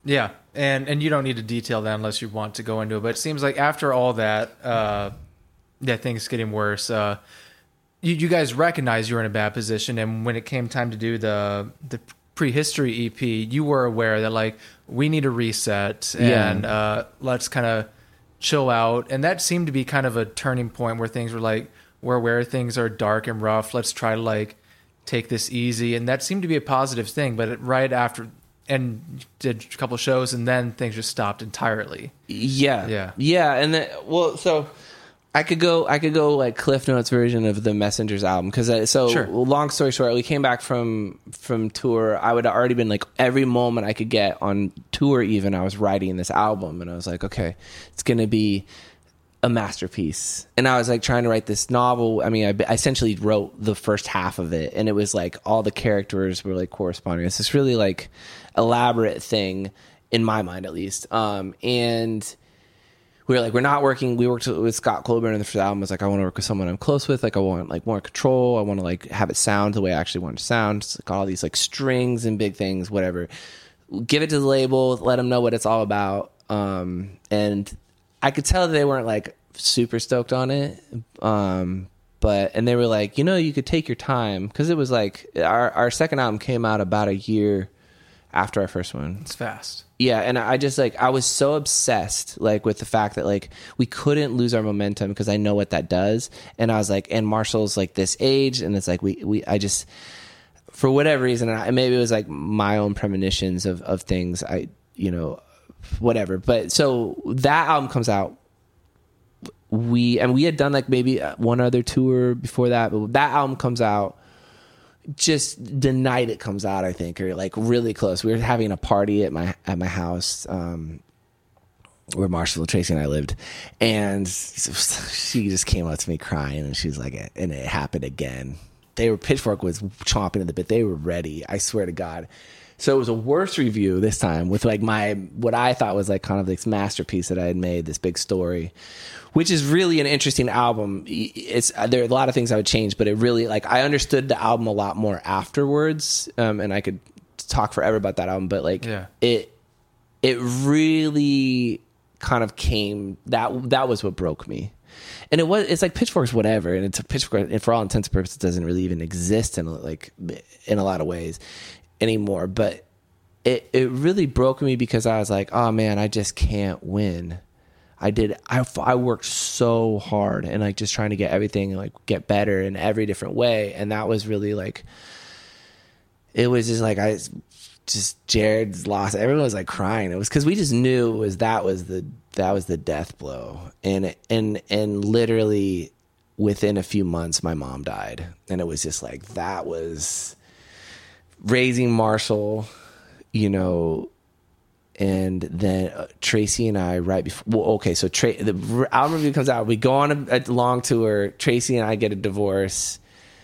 Yeah, and you don't need to detail that unless you want to go into it. But it seems like after all that, yeah, things getting worse. You guys recognize you were in a bad position, and when it came time to do the prehistory EP, you were aware that like we need a reset and let's kind of chill out. And that seemed to be kind of a turning point where things were like we're aware things are dark and rough. Let's try to like take this easy, and that seemed to be a positive thing. But right after. And did a couple shows, and then things just stopped entirely. Yeah. And then, well, so I could go like Cliff Notes version of the Messengers album because Sure. Long story short, we came back from tour. I would have already been like every moment I could get on tour. Even I was writing this album, and I was like, okay, it's gonna be a masterpiece. And I was like trying to write this novel. I mean, I essentially wrote the first half of it, and it was like all the characters were like corresponding. It's this really like elaborate thing in my mind, at least. And we were like, we're not working. We worked with Scott Colburn, and the first album was like, I want to work with someone I'm close with. Like, I want like more control. I want to like have it sound the way I actually want it to sound. It's like all these like strings and big things, whatever. Give it to the label, let them know what it's all about. And I could tell that they weren't like super stoked on it. And they were like, you could take your time. Cause it was like our second album came out about a year after our first one. It's fast. Yeah. And I just like, I was so obsessed like with the fact that like we couldn't lose our momentum because I know what that does. And I was like, and Marshall's like this age. And it's like, I just, for whatever reason, and maybe it was like my own premonitions of things whatever. But so that album comes out. We had done like maybe one other tour before that, but that album comes out just the night it comes out, I think, or like really close. We were having a party at my house, where Marshall, Tracy, and I lived, and she just came up to me crying, and she's like, and it happened again. Pitchfork was chomping at the bit. They were ready. I swear to God. So it was a worse review this time with like what I thought was like kind of this masterpiece that I had made, this big story, which is really an interesting album. There are a lot of things I would change, but it really like I understood the album a lot more afterwards, and I could talk forever about that album. But like it really kind of came that was what broke me. And it's like Pitchfork's whatever, and it's a Pitchfork, and for all intents and purposes, doesn't really even exist in a lot of ways anymore. But it really broke me because I was like, oh man, I just can't win. I worked so hard and like just trying to get everything like get better in every different way, and that was really like it was just like Jared's lost. Everyone was like crying. It was because we just knew that was the death blow, and literally within a few months my mom died, and it was just like that was raising Marshall, and then Tracy and I right before. Well, okay, so the album review comes out. We go on a long tour. Tracy and I get a divorce,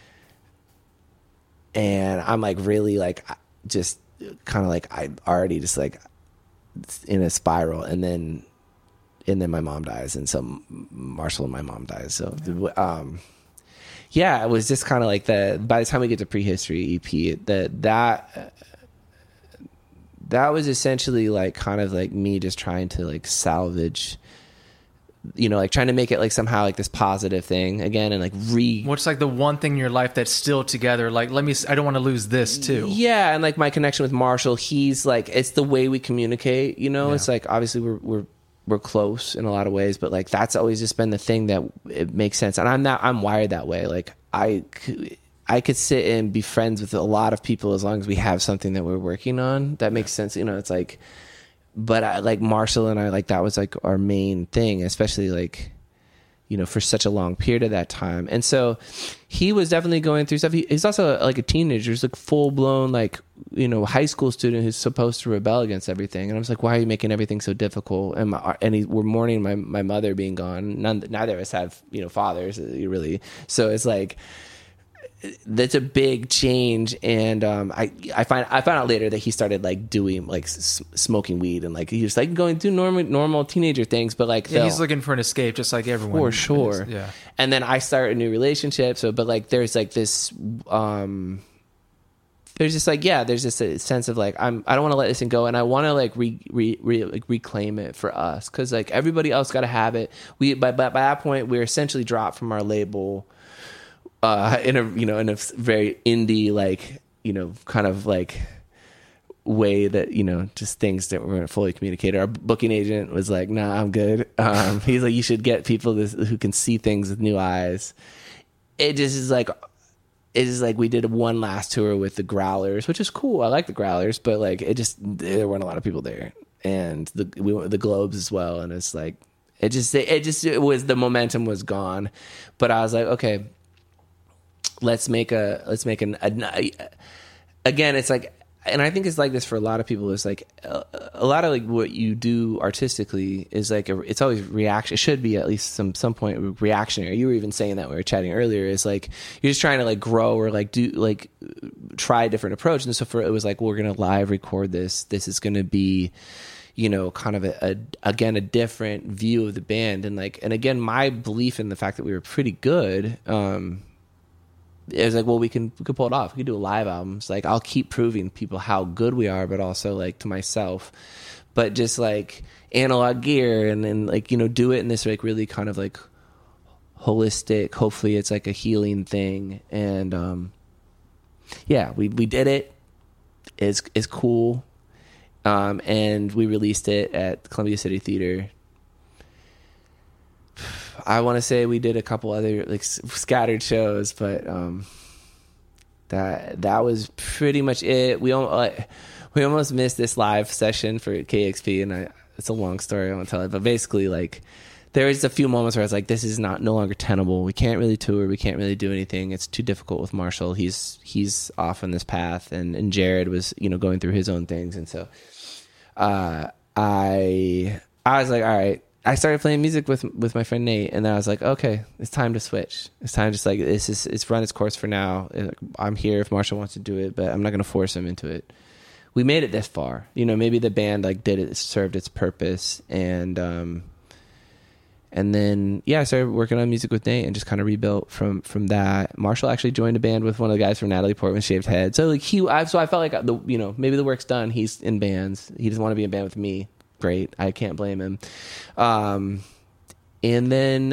and I'm like really like just kind of like I already just like in a spiral, and then my mom dies, and so Marshall and my mom dies. So it was just kind of like by the time we get to Prehistory EP, that was essentially like kind of like me just trying to like salvage, like trying to make it like somehow like this positive thing again, and like what's like the one thing in your life that's still together? Like, I don't want to lose this too. Yeah. And like my connection with Marshall, he's like, it's the way we communicate, it's like, obviously we're close in a lot of ways, but like, that's always just been the thing that it makes sense. And I'm wired that way. Like I could sit and be friends with a lot of people as long as we have something that we're working on that makes sense. It's like, but I like Marshall and I, like that was like our main thing, especially like, for such a long period of that time. And so he was definitely going through stuff. He's also like a teenager. He's like full blown, like, high school student who's supposed to rebel against everything. And I was like, why are you making everything so difficult? And we're mourning my mother being gone. Neither of us have, fathers really. So it's like, that's a big change. And I found out later that he started like doing like smoking weed, and like he was like going through normal teenager things, but like he's looking for an escape just like everyone for sure. Yeah. And then I start a new relationship, but like there's like this there's just like, yeah, there's just a sense of like, I don't want to let this thing go, and I want to like reclaim it for us, because like everybody else got to have it. We by that point we're essentially dropped from our label in a very indie, like, kind of like way that, just things that weren't fully communicated. Our booking agent was like, nah, I'm good. He's like, you should get people who can see things with new eyes. It just is like, we did one last tour with the Growlers, which is cool. I like the Growlers, but like there weren't a lot of people there, and we went with the Globes as well, and it's like it was, the momentum was gone. But I was like, okay, let's make again. It's like, and I think it's like this for a lot of people. It's like a lot of like what you do artistically is like it's always reaction. It should be at least some point reactionary. You were even saying that when we were chatting earlier. Is like you're just trying to like grow or like do like try a different approach. And so it was like, we're gonna live record this. This is gonna be, kind of a different view of the band. And again, my belief in the fact that we were pretty good. It was like, well, we could pull it off. We could do a live album. It's like, I'll keep proving people how good we are, but also like to myself. But just like analog gear, and then like, do it in this like really kind of like holistic, hopefully it's like a healing thing. And yeah, we did it. It's cool. And we released it at Columbia City Theater. I want to say we did a couple other like scattered shows, but that was pretty much it. We almost missed this live session for KXP, and it's a long story. I won't tell it, but basically, like, there was a few moments where I was like, this is no longer tenable. We can't really tour. We can't really do anything. It's too difficult with Marshall. He's off on this path, and Jared was going through his own things, and so I was like, all right. I started playing music with my friend Nate, and then I was like, okay, it's time to switch. It's time just like, it's run its course for now. I'm here if Marshall wants to do it, but I'm not going to force him into it. We made it this far. Maybe the band like served its purpose, and then I started working on music with Nate and just kind of rebuilt from that. Marshall actually joined a band with one of the guys from Natalie Portman Shaved Head. So like I felt like maybe the work's done. He's in bands. He doesn't want to be in a band with me. Great. I can't blame him. And then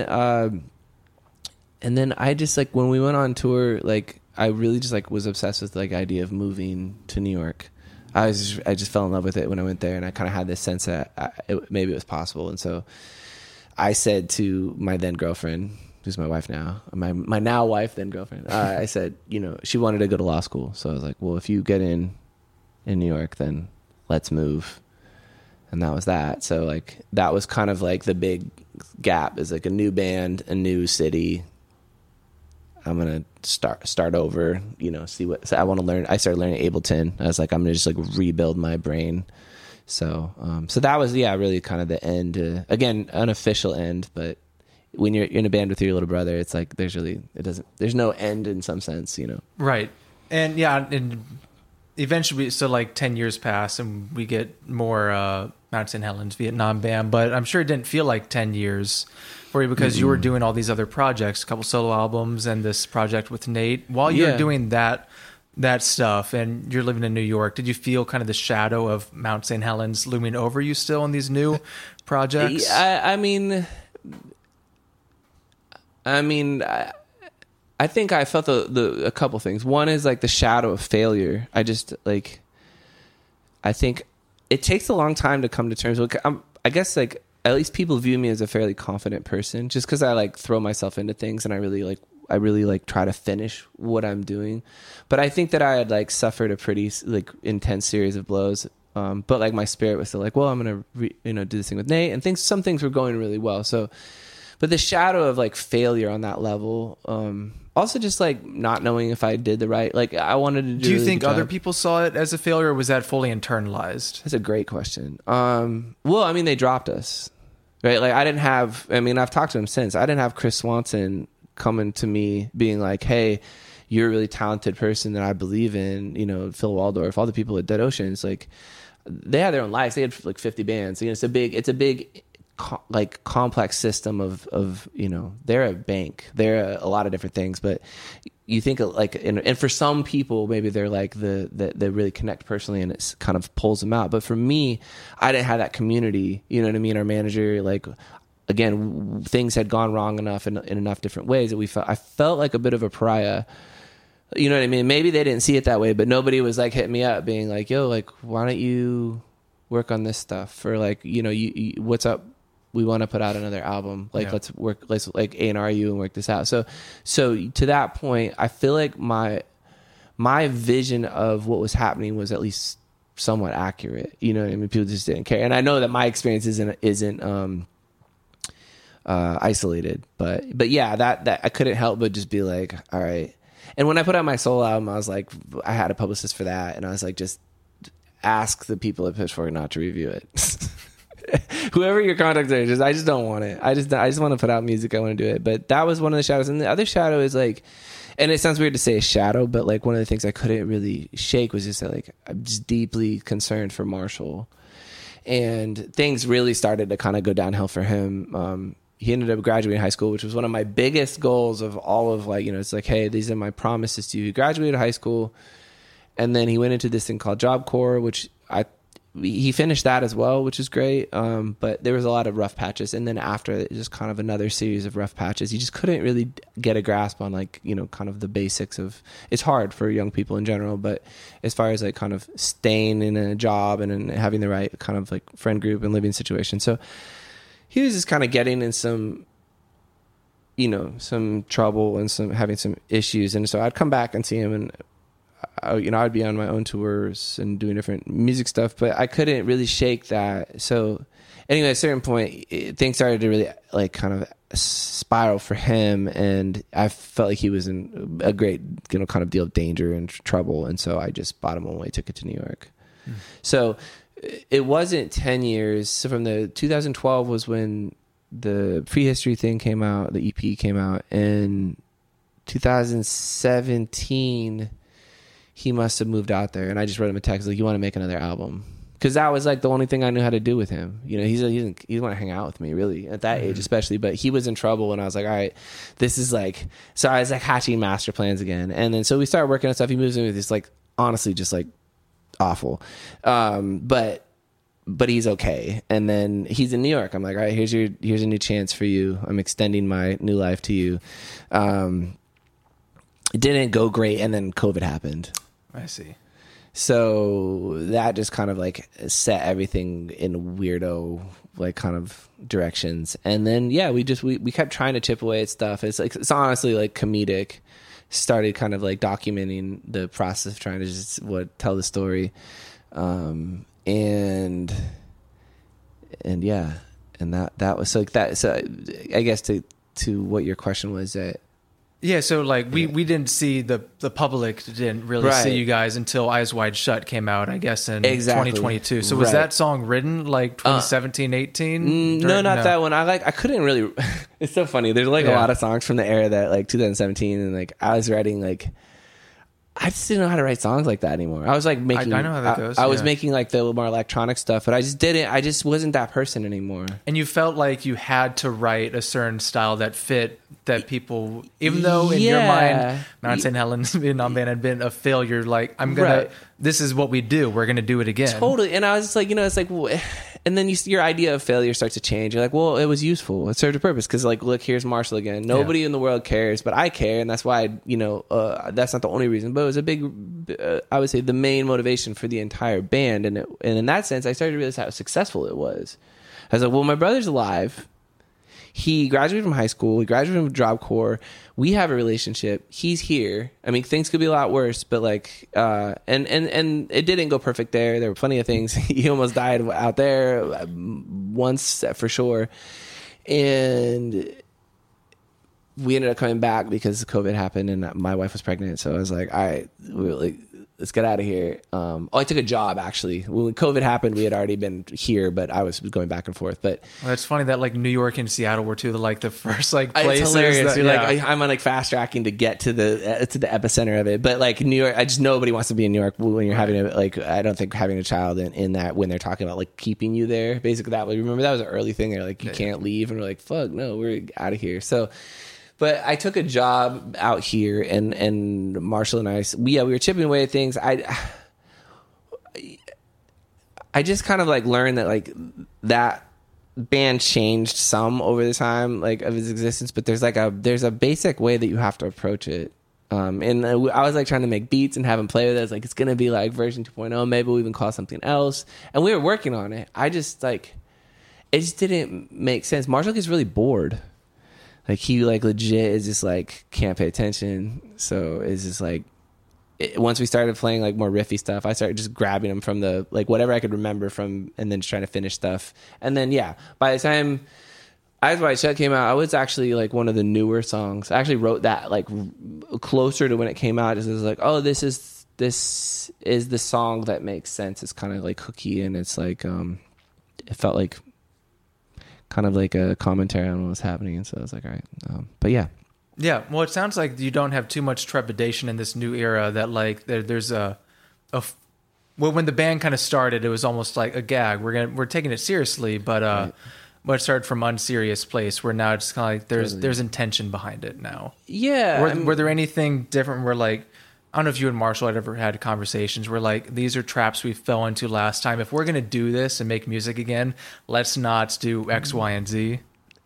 I just like, when we went on tour, like I really just like was obsessed with like idea of moving to New York. I just fell in love with it when I went there, and I kind of had this sense that maybe it was possible. And so I said to my then girlfriend, who's my wife now, my now wife, then girlfriend, I said, she wanted to go to law school. So I was like, well, if you get in New York, then let's move. And that was that. So like that was kind of like the big gap, is like a new band, a new city. I'm gonna start over, see what. So I want to learn. I started learning Ableton. I was like, I'm gonna just like rebuild my brain. So that was really kind of the end. Again, unofficial end, but when you're in a band with your little brother, it's like there's no end in some sense, Right. And yeah, and eventually, so like 10 years pass and we get more Mount St. Helens Vietnam band, but I'm sure it didn't feel like 10 years for you, because you were doing all these other projects, a couple solo albums and this project with Nate. While you're doing that stuff and you're living in New York, did you feel kind of the shadow of Mount St. Helens looming over you still in these new projects? I think I felt a couple things. One is like the shadow of failure. I think it takes a long time to come to terms with. I guess like at least people view me as a fairly confident person, just because I like throw myself into things, and I really try to finish what I'm doing. But I think that I had like suffered a pretty like intense series of blows. But like my spirit was still like, well, I'm gonna do this thing with Nate, and some things were going really well. So, but the shadow of like failure on that level. Also, just like not knowing if I did the right, like I wanted to do. Do you think other people saw it as a failure, or was that fully internalized? That's a great question. Well, I mean, they dropped us, right? Like I've talked to him since. I didn't have Chris Swanson coming to me being like, "Hey, you're a really talented person that I believe in." Phil Waldorf, all the people at Dead Oceans, like they had their own lives. They had like 50 bands. It's a big. Complex system of they're a bank, they're a lot of different things, but you think like, and for some people, maybe they're like they really connect personally and it's kind of pulls them out. But for me, I didn't have that community, you know what I mean? Our manager, like, again, things had gone wrong enough in enough different ways that I felt like a bit of a pariah. You know what I mean? Maybe they didn't see it that way, but nobody was like hitting me up being like, yo, like, why don't you work on this stuff? Or like, you know, you what's up? We want to put out another album. Like, let's like A&R you and work this out. So to that point, I feel like my vision of what was happening was at least somewhat accurate. You know what I mean? People just didn't care. And I know that my experience isn't isolated, but yeah, that I couldn't help but just be like, all right. And when I put out my solo album, I was like, I had a publicist for that. And I was like, just ask the people at Pitchfork not to review it. Whoever your contacts are, I just don't want it. I just want to put out music. I want to do it. But that was one of the shadows. And the other shadow is like, and it sounds weird to say a shadow, but like one of the things I couldn't really shake was just that, like, I'm just deeply concerned for Marshall. And things really started to kind of go downhill for him. He ended up graduating high school, which was one of my biggest goals of all of, like, you know, it's like, hey, these are my promises to you. He graduated high school, and then he went into this thing called Job Corps, which he finished that as well, which is great. But there was a lot of rough patches. And then after it, just kind of another series of rough patches. He just couldn't really get a grasp on, like, you know, kind of the basics of, it's hard for young people in general, but as far as like kind of staying in a job and having the right kind of like friend group and living situation. So he was just kind of getting in some, you know, some trouble and having some issues. And so I'd come back and see him, and you know, I'd be on my own tours and doing different music stuff, but I couldn't really shake that. So anyway, at a certain point, things started to really like kind of spiral for him, and I felt like he was in a great, you know, kind of deal of danger and trouble. And so I just bought him away, took it to New York. So it wasn't 10 years. So from the 2012 was when the Prehistory thing came out, the EP came out. In 2017, he must have moved out there, and I just wrote him a text like, you want to make another album? Because that was like the only thing I knew how to do with him. You know, he didn't want to hang out with me really at that age, especially, but he was in trouble, and I was like, all right, this is like, so I was like hatching master plans again. And then, so we started working on stuff. He moves in with this, like, honestly, just like awful. But he's okay. And then he's in New York. I'm like, all right, here's a new chance for you. I'm extending my new life to you. It didn't go great. And then COVID happened. I see. So that just kind of like set everything in weirdo, like, kind of directions. And then, yeah, we kept trying to chip away at stuff. It's like, it's honestly like comedic. Started kind of like documenting the process of trying to just tell the story. And yeah, and that was so like that. So I guess to what your question was, that, yeah, so like we didn't see the public didn't really see you guys until Eyes Wide Shut came out, I guess, in 2022. So was that song written like 2017, 18? No, not that one. I couldn't really. It's so funny. There's like a lot of songs from the era that like 2017, and like I was writing like. I just didn't know how to write songs like that anymore. I was like making. I know how that goes. I was making like the more electronic stuff, but I just didn't. I just wasn't that person anymore. And you felt like you had to write a certain style that fit that people, even though in your mind, Mount St. Helens Vietnam Band had been a failure. Like, I'm gonna. This is what we do. We're gonna do it again. Totally. And I was just like, you know, it's like. And then your idea of failure starts to change. You're like, well, it was useful. It served a purpose. Because, like, look, here's Marshall again. Nobody in the world cares, but I care. And that's why, that's not the only reason. But it was a big, I would say, the main motivation for the entire band. And in that sense, I started to realize how successful it was. I was like, well, my brother's alive. He graduated from high school. He graduated from Job Corps. We have a relationship. He's here. I mean, things could be a lot worse, but like, and it didn't go perfect there. There were plenty of things. He almost died out there once for sure. And we ended up coming back because COVID happened and my wife was pregnant. So I was like, all right, let's get out of here. I took a job actually. When COVID happened, we had already been here, but I was going back and forth. But it's funny that like New York and Seattle were two of the first like places. It's hilarious. You're like, I'm on like fast tracking to get to the epicenter of it. But like New York, nobody wants to be in New York when you're having I don't think having a child in that when they're talking about like keeping you there. Basically, remember that was an early thing. They're like, you can't leave, and we're like, fuck no, we're out of here. So. But I took a job out here, and Marshall and I, we were chipping away at things. I just kind of like learned that like that band changed some over the time like of its existence, but there's a basic way that you have to approach it. And I was like trying to make beats and have him play with it. It's like, it's going to be like version 2.0. Maybe we'll even call it something else. And we were working on it. I just like, it just didn't make sense. Marshall gets really bored. Like he like legit is just like, can't pay attention. So it's just like, once we started playing like more riffy stuff, I started just grabbing them from the, like whatever I could remember from, and then just trying to finish stuff. And then, yeah, by the time Eyes Wide Shut came out, I was actually like one of the newer songs. I actually wrote that like closer to when it came out. It was like, oh, this is the song that makes sense. It's kind of like hooky, and it's like it felt like kind of like a commentary on what was happening. And so I was like, all right, but yeah. Yeah, well, it sounds like you don't have too much trepidation in this new era. That like there's well, when the band kind of started, it was almost like a gag. We're taking it seriously, but Right. But it started from unserious place where now it's kind of like there's intention behind it now. Yeah. Were there anything different where like, I don't know if you and Marshall had ever had conversations where like, these are traps we fell into last time. If we're going to do this and make music again, let's not do X, Y, and Z.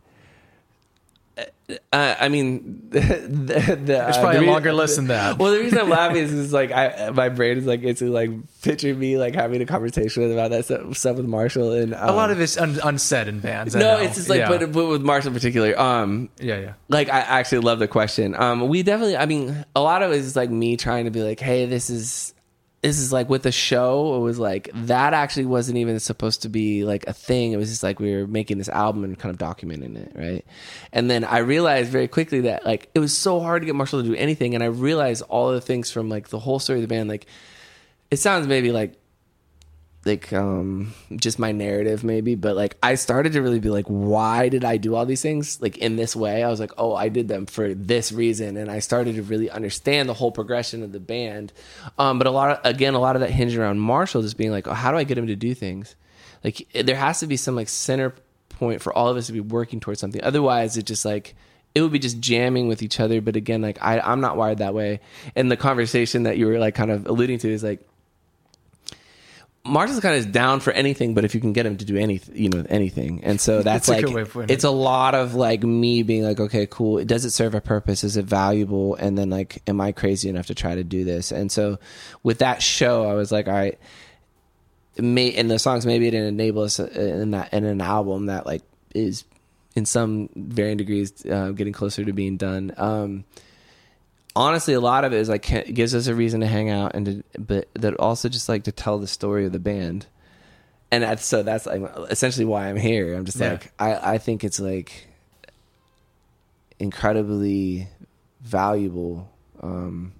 I mean, It's probably a longer list than that. Well, the reason I'm laughing is like my brain is like it's like picturing me like having a conversation about that stuff with Marshall, and a lot of it's unsaid in bands. I no, know. it's just like, Yeah. but with Marshall in particular, yeah. like I actually love the question. We definitely, I mean, a lot of it is like me trying to be like, hey, this is like with the show, it was like that actually wasn't even supposed to be like a thing. It was just like we were making this album and kind of documenting it, right? And then I realized very quickly that like it was so hard to get Marshall to do anything, and I realized all of the things from like the whole story of the band. Like it sounds maybe like just my narrative maybe, but like I started to really be like, why did I do all these things like in this way? I was like, oh, I did them for this reason, and I started to really understand the whole progression of the band. But a lot of that hinged around Marshall just being like, oh, how do I get him to do things? Like there has to be some like center point for all of us to be working towards something. Otherwise, it just like it would be just jamming with each other. But again, like I'm not wired that way. And the conversation that you were like kind of alluding to is like, Marshall's kind of down for anything, but if you can get him to do anything. And so that's a like, good way of putting it. it's a lot of like me being like, okay, cool. Does it serve a purpose? Is it valuable? And then like, am I crazy enough to try to do this? And so with that show, I was like, all right, and the songs, maybe it didn't enable us in an album that like is in some varying degrees, getting closer to being done. Honestly, a lot of it is like it gives us a reason to hang out, but that also just like to tell the story of the band, and that's like essentially why I'm here. I'm just like I think it's like incredibly valuable, and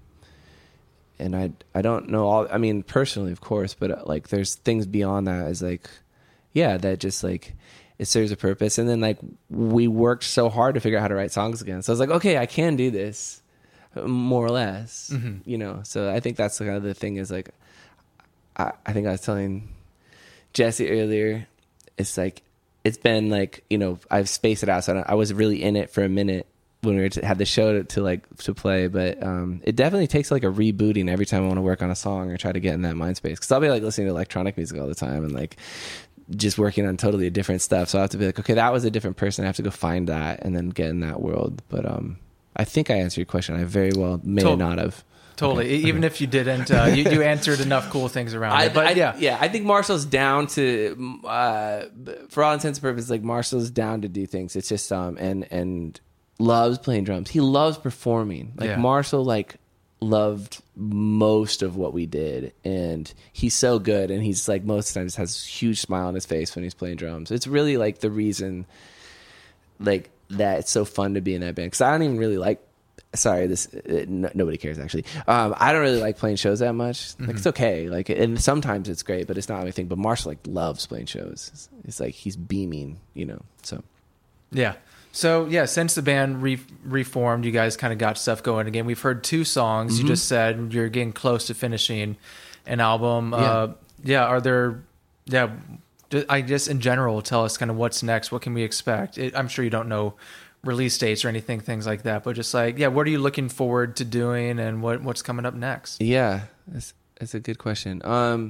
I don't know all. I mean, personally, of course, but like there's things beyond that. Is like that just like it serves a purpose, and then like we worked so hard to figure out how to write songs again. So I was like, okay, I can do this. More or less, so I think that's kind of the thing is like I think I was telling Jesse earlier, it's like it's been like I've spaced it out, so I was really in it for a minute when we had the show to play, but it definitely takes like a rebooting every time I want to work on a song or try to get in that mind space, because I'll be like listening to electronic music all the time and like just working on totally different stuff, so I have to be like, okay, that was a different person, I have to go find that and then get in that world. But I think I answered your question. I very well may not have. Totally. Okay. Even if you didn't, you answered enough cool things around it. But I think Marshall's down to, for all intents and purposes, like Marshall's down to do things. It's just and loves playing drums. He loves performing. Like Marshall, like loved most of what we did, and he's so good. And he's like most times has a huge smile on his face when he's playing drums. It's really like the reason, like. That it's so fun to be in that band, because I don't even really like. Sorry, nobody cares actually. I don't really like playing shows that much. Like it's okay, like and sometimes it's great, but it's not my thing. But Marshall like loves playing shows. It's like he's beaming, So yeah. So yeah, since the band reformed, you guys kind of got stuff going again. We've heard 2 songs. You just said you're getting close to finishing an album. Are there? Yeah. I guess in general, tell us kind of what's next. What can we expect? I'm sure you don't know release dates or anything, things like that, but just like, yeah, what are you looking forward to doing and what's coming up next? Yeah, that's a good question.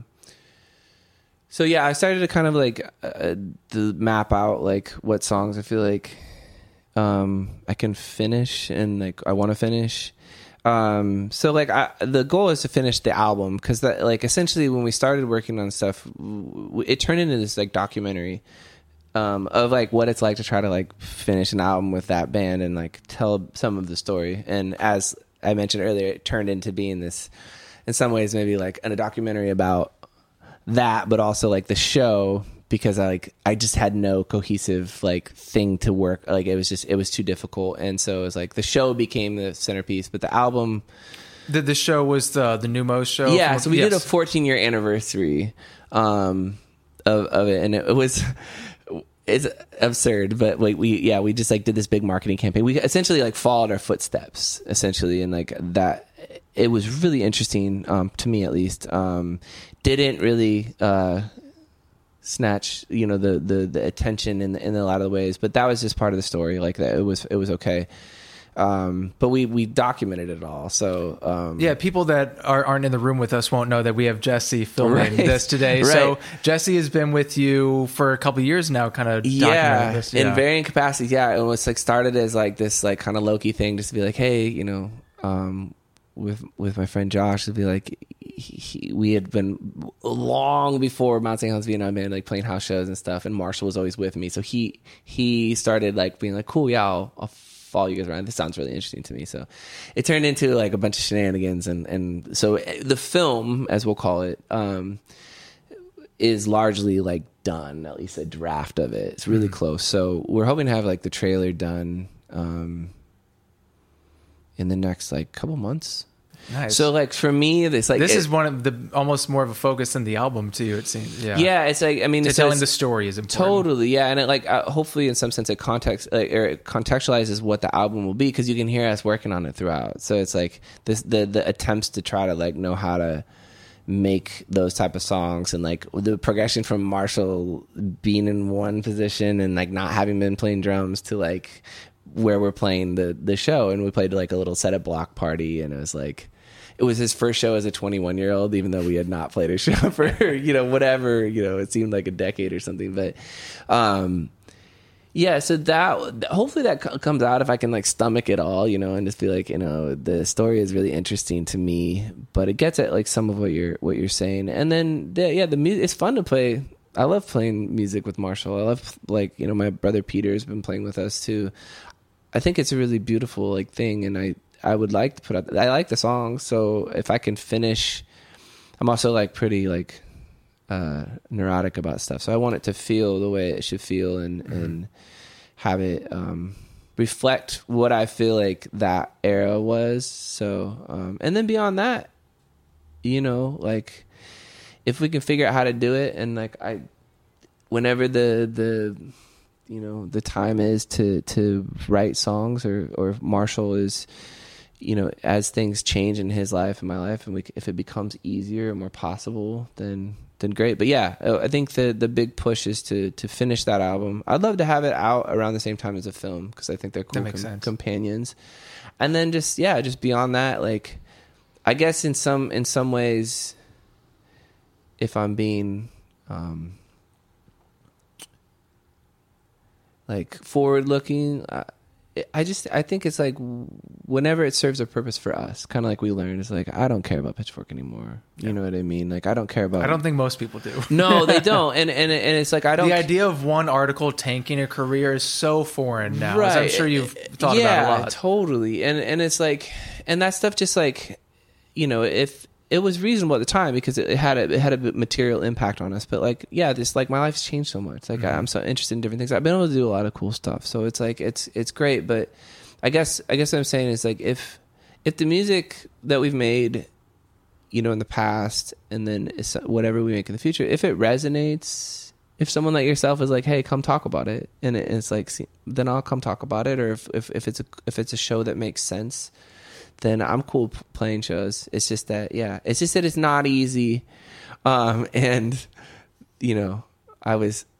So yeah, I started to kind of like to map out like what songs I feel like I can finish and like I want to finish. So like the goal is to finish the album, because that like essentially when we started working on stuff, it turned into this like documentary of like what it's like to try to like finish an album with that band and like tell some of the story. And as I mentioned earlier, it turned into being this, in some ways, maybe like a documentary about that, but also like the show, because I just had no cohesive like thing to work. Like it was too difficult. And so it was like the show became the centerpiece, but the album, the show was the Numos show. Yeah. So we did a 14-year anniversary, of it. And it's absurd, but like we just like did this big marketing campaign. We essentially like followed our footsteps essentially. And like that, it was really interesting, to me at least. Didn't really, snatch the attention in a lot of the ways, but that was just part of the story. Like that it was okay, but we documented it all. So yeah, people that aren't in the room with us won't know that we have Jesse filming Right. this today. Right. So Jesse has been with you for a couple of years now, kind of documenting this. In varying capacities. Yeah, it was like started as like this like kind of low-key thing, just to be like, hey, with my friend Josh, to be like, we had been long before Mount St. Helens Vietnam Band like playing house shows and stuff, and Marshall was always with me, so he started like being like, cool, yeah, I'll follow you guys around. This sounds really interesting to me. So it turned into like a bunch of shenanigans, and so the film, as we'll call it, is largely like done, at least a draft of it. It's really close. So we're hoping to have like the trailer done in the next like couple months. Nice. So like for me, this is one of the almost more of a focus than the album to you, it seems. Yeah, it's like, I mean, it's telling the story is important. Totally, yeah, and it like hopefully in some sense it it contextualizes what the album will be, because you can hear us working on it throughout. So it's like this the attempts to try to like know how to make those type of songs, and like the progression from Marshall being in one position and like not having been playing drums to like where we're playing the show. And we played like a little setup block party, and it was his first show as a 21-year-old, even though we had not played a show for whatever, it seemed like a decade or something. But yeah, so that hopefully that comes out if I can like stomach it all, and just be like, the story is really interesting to me, but it gets at like some of what you're saying. And then the music, it's fun to play. I love playing music with Marshall. I love like, my brother Peter has been playing with us too. I think it's a really beautiful like thing, and I would like to put out. I like the song, so if I can finish, I'm also like pretty like neurotic about stuff, so I want it to feel the way it should feel, and have it reflect what I feel like that era was. So and then beyond that, like if we can figure out how to do it, and like whenever the time is to write songs, or Marshall is, as things change in his life and my life, and if it becomes easier and more possible, then great. But yeah, I think the big push is to finish that album. I'd love to have it out around the same time as a film, because I think they're cool companions. And then just beyond that, like, I guess in some ways, if I'm being like forward looking, I think it's like whenever it serves a purpose for us, kind of like we learned, it's like, I don't care about Pitchfork anymore. You know what I mean? Like, I don't care about. I don't think most people do. No, they don't. And it's like, I don't. The idea of one article tanking a career is so foreign now. Right. As I'm sure you've thought about a lot. Yeah, totally. And it's like, and that stuff just like, if it was reasonable at the time, because it had a material impact on us. But like, yeah, this like my life's changed so much. Like I'm so interested in different things. I've been able to do a lot of cool stuff. So it's like it's great. But I guess what I'm saying is like if the music that we've made, in the past, and then whatever we make in the future, if it resonates, if someone like yourself is like, hey, come talk about it, and it's like, then I'll come talk about it. Or if it's a show that makes sense, then I'm cool playing shows. It's just that, it's not easy. And, I was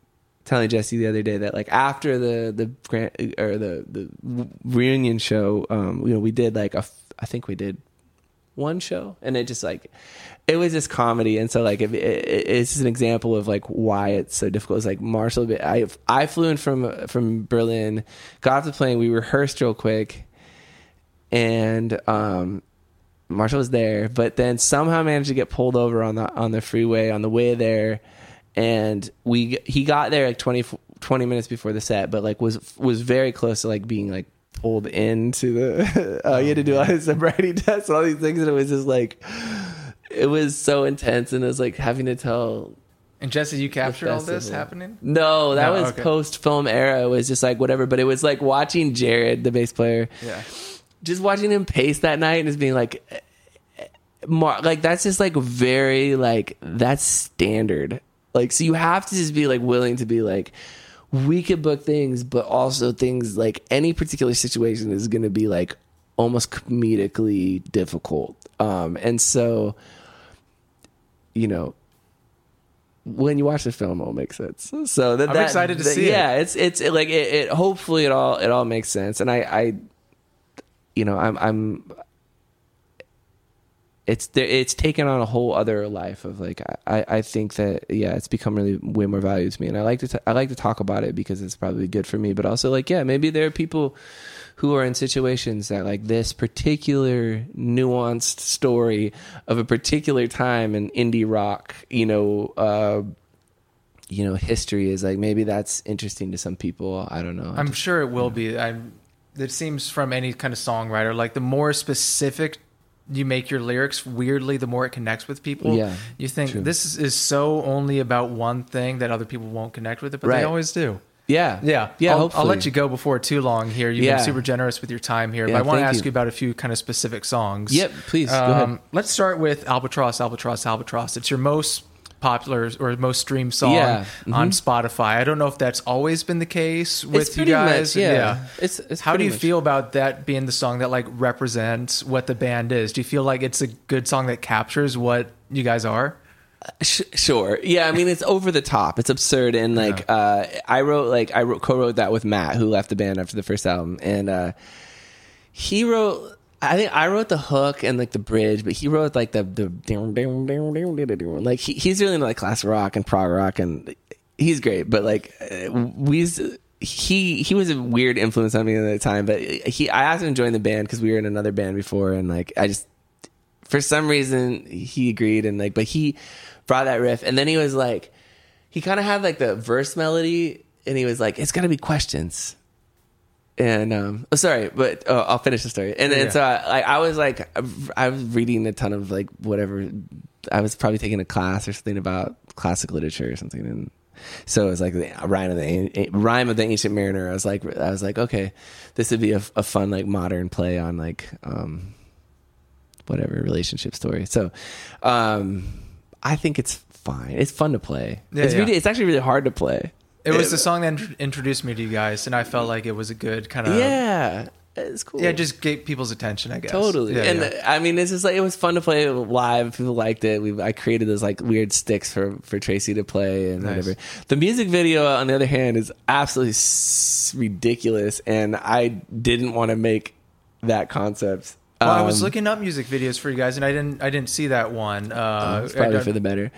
telling Jesse the other day that like after the grant or the reunion show, we did like I think we did one show, and it just like it was just comedy. And so like it's just an example of like why it's so difficult. It's like Marshall, I flew in from Berlin, got off the plane, we rehearsed real quick, and Marshall was there, but then somehow managed to get pulled over on the freeway on the way there, and he got there like 20 minutes before the set, but like was very close to like being like pulled into the you had to do all his sobriety tests and all these things, and it was just like it was so intense, and it was like having to tell. And Jesse, you captured all this happening? No, that was okay. post-film era. It was just like whatever, but it was like watching Jared, the bass player, just watching him pace that night and just being like that's just like very like that's standard. Like, so you have to just be like willing to be like, we could book things, but also things like any particular situation is going to be like almost comedically difficult. And so, when you watch the film, it'll make sense. So I'm excited to see it. Yeah, it's like it hopefully it all makes sense. And it's taken on a whole other life of like I think that it's become really way more valued to me, and I like to talk about it because it's probably good for me, but also like maybe there are people who are in situations that like this particular nuanced story of a particular time in indie rock history is like maybe that's interesting to some people. I don't know. I'm sure it will be. It seems from any kind of songwriter, like the more specific you make your lyrics, weirdly, the more it connects with people. Yeah, you think true. This is so only about one thing that other people won't connect with it, but right. They always do. Yeah. I'll let you go before too long here. You've been super generous with your time here, but I want to ask you about a few kind of specific songs. Yep, please, go ahead. Let's start with Albatross, Albatross, Albatross. It's your most popular or most streamed song on Spotify. I don't know if that's always been the case with you guys. It's how do you feel about that being the song that like represents what the band is? Do you feel like it's a good song that captures what you guys are? Sure. Yeah, I mean it's over the top. It's absurd, and like I co-wrote that with Matt, who left the band after the first album, and he wrote. I think I wrote the hook and like the bridge, but he wrote like the like he's really into like classic rock and prog rock, and he's great. But like he was a weird influence on me at the time. But I asked him to join the band because we were in another band before, and like I just for some reason he agreed, and like but he brought that riff, and then he was like he kind of had like the verse melody, and he was like it's gotta be questions. And I'll finish the story. And then so I was reading a ton of like whatever. I was probably taking a class or something about classic literature or something, and so it was like the rhyme of the Ancient Mariner. I was like, okay, this would be a fun like modern play on like whatever relationship story. So I think it's fine. It's fun to play. It's actually really hard to play. It was the song that introduced me to you guys, and I felt like it was a good kind of... Yeah, it's cool. Yeah, just get people's attention, I guess. Totally. I mean, it's just like, it was fun to play live. People liked it. I created those like weird sticks for Tracy to play and whatever. The music video, on the other hand, is absolutely ridiculous, and I didn't want to make that concept. Well, I was looking up music videos for you guys, and I didn't see that one. It's probably for the better.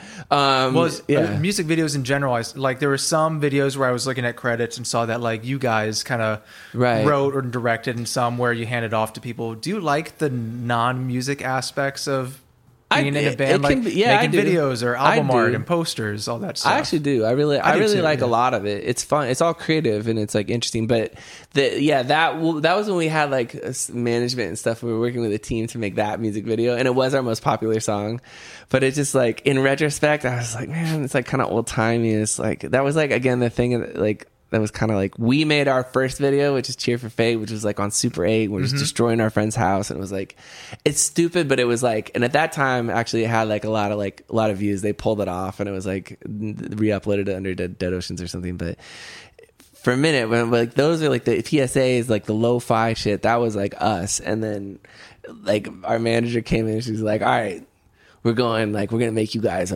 Music videos in general, there were some videos where I was looking at credits and saw that like you guys kind of wrote or directed, and some where you handed off to people. Do you like the non-music aspects of being in a band, making videos or album art and posters, all that stuff? I actually do. I really like a lot of it. It's fun. It's all creative and it's like interesting. But that was when we had like management and stuff. We were working with a team to make that music video, and it was our most popular song. But it's just like in retrospect, I was like, man, it's like kind of old timey. It's like that was like again the thing like. That was kind of like we made our first video, which is Cheer for Fate, which was like on Super 8. We're just destroying our friend's house, and it was like it's stupid, but it was like, and at that time actually it had like a lot of views. They pulled it off, and it was like re-uploaded it under Dead Oceans or something. But for a minute, when like those are like the PSAs, like the lo-fi shit, that was like us. And then like our manager came in, and she was like, "All right, we're gonna make you guys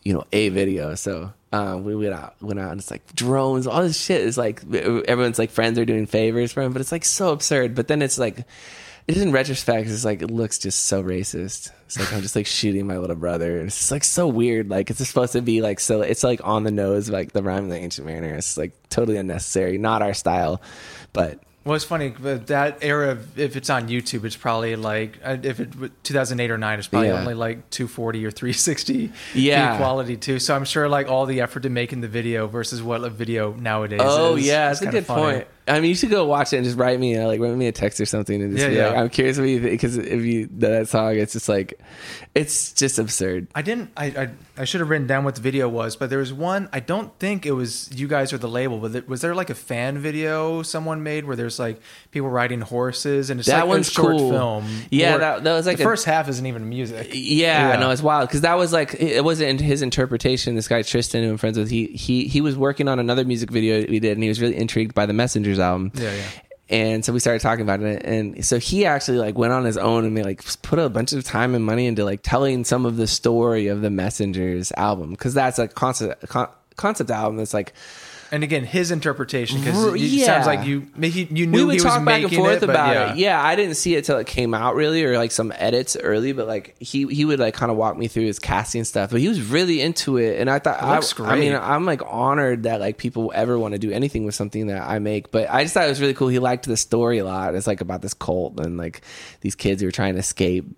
a video. So we went out and it's like drones, all this shit is like everyone's like friends are doing favors for him, but it's like so absurd. But then it's like, it is in retrospect, it's like it looks just so racist. It's like I'm just like shooting my little brother. It's just like so weird. Like it's just supposed to be like, so it's like on the nose, like the Rime of the Ancient Mariner. It's like totally unnecessary, not our style, but. Well, it's funny, but that era, if it's on YouTube, it's probably like, if it 2008 or 9, it's probably only like 240 or 360 quality too. So I'm sure like all the effort to making the video versus what a video nowadays is. Oh yeah, that's a good point. I mean, you should go watch it and just write me a text or something and just be like, I'm curious what you think, because if you that song, it's just like, it's just absurd. I should have written down what the video was, but there was one, I don't think it was you guys or the label, but was there like a fan video someone made where there's like people riding horses and it's that like one's a short cool. film? Yeah, that was like the first half isn't even music. Yeah, no, it's wild because that was like, it wasn't his interpretation. This guy Tristan, who I'm friends with, he was working on another music video we did, and he was really intrigued by the Messengers album. Yeah. And so we started talking about it, and so he actually like went on his own and like put a bunch of time and money into like telling some of the story of the Messengers album, because that's a concept album that's like. And again, his interpretation, because it sounds like you knew he was making it. We would talk back and forth about it. Yeah, I didn't see it till it came out really, or like some edits early, but like he would like kind of walk me through his casting stuff. But he was really into it, and I thought, it looks great. I mean, I'm like honored that like people ever want to do anything with something that I make. But I just thought it was really cool. He liked the story a lot. It's like about this cult and like these kids who are trying to escape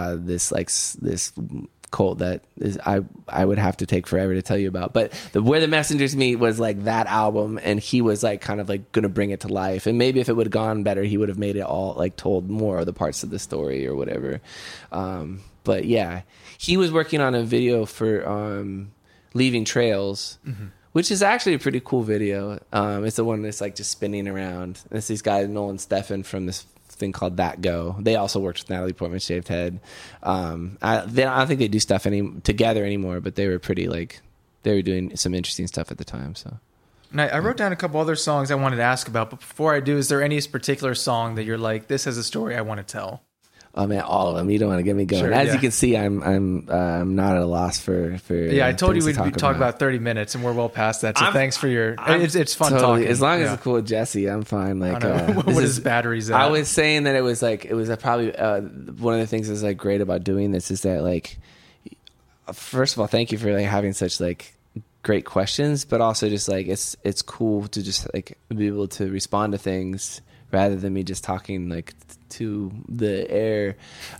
this cult that is I would have to take forever to tell you about, but where the Messengers meet was like that album, and he was like kind of like gonna bring it to life, and maybe if it would have gone better, he would have made it all like told more of the parts of the story or whatever. But yeah, he was working on a video for Leaving Trails, which is actually a pretty cool video. It's the one that's like just spinning around. And it's these guys, Nolan Steffen from this thing called That Go. They also worked with Natalie Portman, Shaved Head. I don't think they do stuff together anymore, but they were pretty like, they were doing some interesting stuff at the time. So I wrote down a couple other songs I wanted to ask about, but before I do, is there any particular song that you're like, this has a story I want to tell? Oh man, all of them. You don't want to get me going. Sure, As you can see, I'm not at a loss for. Yeah, I told you we'd talk about 30 minutes, and we're well past that. So thanks for your. It's fun talking. As long as it's cool with Jesse, I'm fine. Like, what is batteries at? I was saying that it was probably one of the things that's like great about doing this is that like, first of all, thank you for like having such like great questions, but also just like it's cool to just like be able to respond to things rather than me just talking like to the air.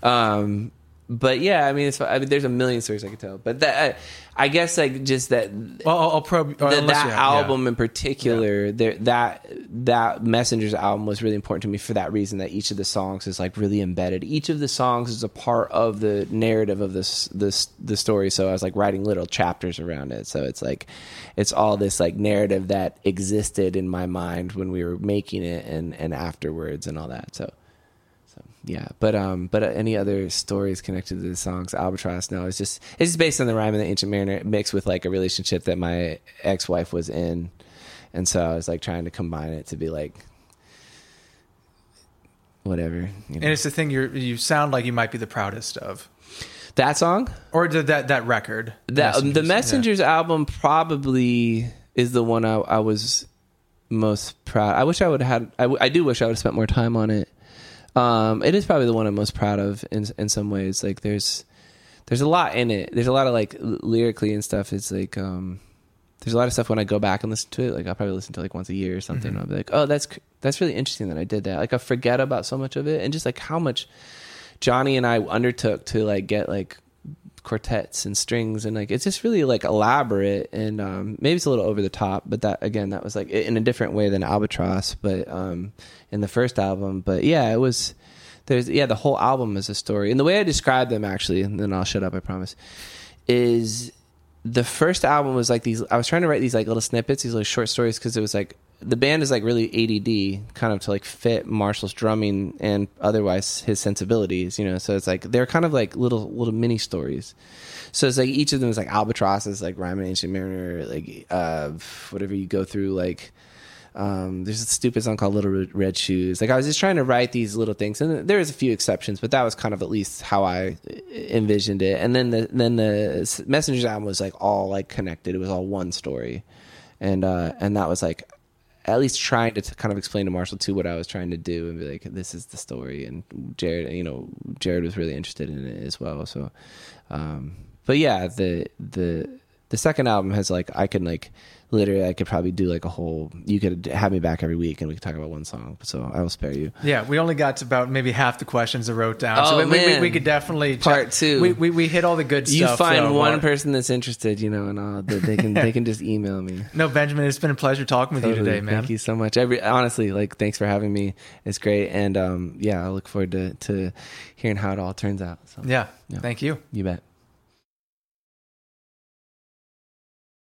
But yeah, I mean, there's a million stories I could tell, but that I guess like just that. Well, I'll probe that album in particular. That Messengers album was really important to me for that reason. That each of the songs is like really embedded. Each of the songs is a part of the narrative of the story. So I was like writing little chapters around it. So it's like it's all this like narrative that existed in my mind when we were making it and afterwards and all that. So yeah, but any other stories connected to the songs? Albatross? No, it's just based on the Rime of the Ancient Mariner mixed with like a relationship that my ex-wife was in, and so I was like trying to combine it to be like whatever. You know. And it's the thing you sound like you might be the proudest of. That song or that record. The Messengers album probably is the one I was most proud. I wish I would have had. I do wish I would have spent more time on it. It is probably the one I'm most proud of in some ways. Like there's a lot in it. There's a lot of like lyrically and stuff. It's like there's a lot of stuff when I go back and listen to it. Like I'll probably listen to like once a year or something. I'll be like, oh, that's really interesting that I did that. Like I forget about so much of it, and just like how much Johnny and I undertook to like get like quartets and strings, and like it's just really like elaborate, and maybe it's a little over the top, but that was like in a different way than Albatross, but in the first album. But yeah, the whole album is a story, and the way I describe them actually, and then I'll shut up, I promise, is the first album was like I was trying to write these like little snippets, these little short stories, because it was like the band is like really ADD, kind of to like fit Marshall's drumming and otherwise his sensibilities, you know. So it's like they're kind of like little mini stories. So it's like each of them is like Albatross is like Rime of the Ancient Mariner, like whatever you go through, like There's a stupid song called Little Red Shoes. Like I was just trying to write these little things, and there's a few exceptions, but that was kind of at least how I envisioned it. And then the Messengers album was like all like connected. It was all one story, and that was like at least trying to kind of explain to Marshall too what I was trying to do and be like, this is the story. And Jared was really interested in it as well. So, but yeah, the second album has like, I can like, literally I could probably do like a whole, you could have me back every week and we could talk about one song. So I will spare you. Yeah. We only got to about maybe half the questions I wrote down. Oh, so man. we could definitely part two. We hit all the good stuff. You find so, one person that's interested, and they can just email me. No, Benjamin, it's been a pleasure talking with you today, man. Thank you so much. Honestly, like, thanks for having me. It's great. And, I look forward to hearing how it all turns out. So, yeah. Thank you. You bet.